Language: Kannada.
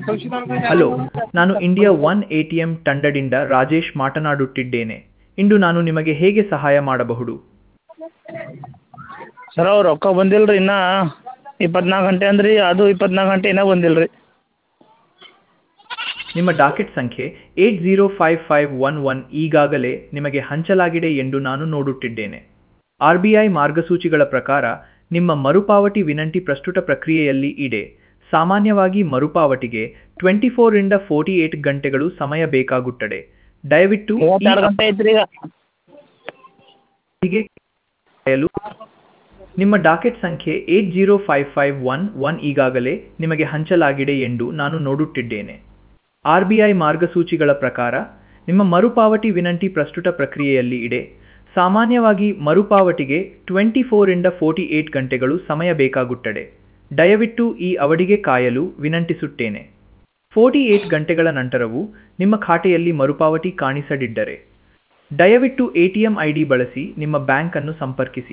ಹಲೋ, ನಾನು ಇಂಡಿಯಾ ಒನ್ ಎಟಿಎಂ ತಂಡದಿಂದ ರಾಜೇಶ್ ಮಾತನಾಡುತ್ತಿದ್ದೇನೆ. ಇಂದು ನಾನು ನಿಮಗೆ ಹೇಗೆ ಸಹಾಯ ಮಾಡಬಹುದು? ಸರ್ ಅವ್ರು ರೊಕ್ಕ ಬಂದಿಲ್ಲ ರೀ ಇನ್ನೂ 24 ಗಂಟೆ ಅಂದ್ರಿ, ಅದು 24 ಗಂಟೆ ಇನ್ನೂ ಬಂದಿಲ್ಲ ರೀ. ನಿಮ್ಮ ಡಾಕೆಟ್ ಸಂಖ್ಯೆ 805511 ಈಗಾಗಲೇ ನಿಮಗೆ ಹಂಚಲಾಗಿದೆ ಎಂದು ನಾನು ನೋಡುತ್ತಿದ್ದೇನೆ. RBI ಮಾರ್ಗಸೂಚಿಗಳ ಪ್ರಕಾರ ನಿಮ್ಮ ಮರುಪಾವತಿ ವಿನಂತಿ ಪ್ರಸ್ತುತ ಪ್ರಕ್ರಿಯೆಯಲ್ಲಿ ಇದೆ. ಸಾಮಾನ್ಯವಾಗಿ ಮರುಪಾವತಿಗೆ 24 ರಿಂದ 48 ಗಂಟೆಗಳು ಸಮಯ ಬೇಕಾಗುತ್ತದೆ. ದಯವಿಟ್ಟು ಈ 32 ಗಂಟೆ ಐತ್ರಿ ಈಗ. ಅವಧಿಗೆ ಕಾಯಲು. ನಿಮ್ಮ ಡಾಕೆಟ್ ಸಂಖ್ಯೆ 805511 ಈಗಾಗಲೇ ನಿಮಗೆ ಹಂಚಲಾಗಿದೆ ಎಂದು ನಾನು ನೋಡುತ್ತಿದ್ದೇನೆ. RBI ಮಾರ್ಗಸೂಚಿಗಳ ಪ್ರಕಾರ ನಿಮ್ಮ ಮರುಪಾವತಿ ವಿನಂತಿ ಪ್ರಸ್ತುತ ಪ್ರಕ್ರಿಯೆಯಲ್ಲಿ ಇದೆ. ಸಾಮಾನ್ಯವಾಗಿ ಮರುಪಾವತಿಗೆ 24 ರಿಂದ 48 ಗಂಟೆಗಳು ಸಮಯ ಬೇಕಾಗುತ್ತದೆ. ದಯವಿಟ್ಟು ಈ ಅವಧಿಗೆ ಕಾಯಲು ವಿನಂತಿಸುತ್ತೇನೆ. 48 ಗಂಟೆಗಳ ನಂತರವೂ ನಿಮ್ಮ ಖಾತೆಯಲ್ಲಿ ಮರುಪಾವತಿ ಕಾಣಿಸದಿದ್ದರೆ ದಯವಿಟ್ಟು ATM ID ಬಳಸಿ ನಿಮ್ಮ ಬ್ಯಾಂಕ್ ಅನ್ನು ಸಂಪರ್ಕಿಸಿ.